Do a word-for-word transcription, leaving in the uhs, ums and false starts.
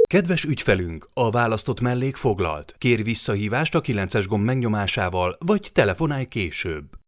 Kedves ügyfelünk, a választott mellék foglalt. Kérj visszahívást a kilences gomb megnyomásával, vagy telefonálj később.